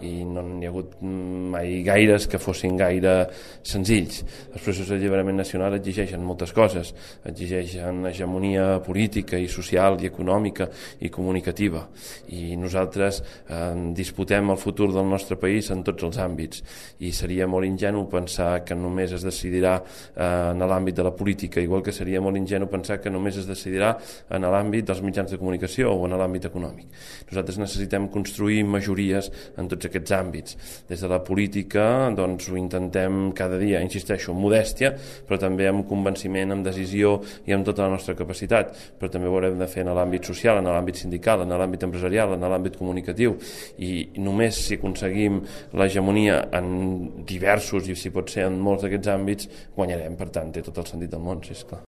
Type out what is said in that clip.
i no n'hi ha hagut mai gaires que fossin gaire senzills. Els processos d'alliberament nacional exigeixen moltes coses, exigeixen hegemonia política i social i econòmica i comunicativa, i nosaltres disputem el futur del nostre país en tots els àmbits, i seria molt ingenu pensar que només es decidirà en l'àmbit de la política, igual que seria molt ingenu pensar que només es decidirà en l'àmbit dels mitjans de comunicació o en l'àmbit econòmic. Nosaltres necessitem construir majories en tots aquests àmbits. Des de la política doncs, ho intentem cada dia, insisteixo, amb modèstia, però també amb convenciment, amb decisió i amb tota la nostra capacitat, però també ho haurem de fer en l'àmbit social, en l'àmbit sindical, en l'àmbit empresarial, en l'àmbit comunicatiu, i només si aconseguim l'hegemonia en diversos, i si pot ser en molts d'aquests àmbits, guanyarem. Per tant, té tot el sentit del món, sí, esclar.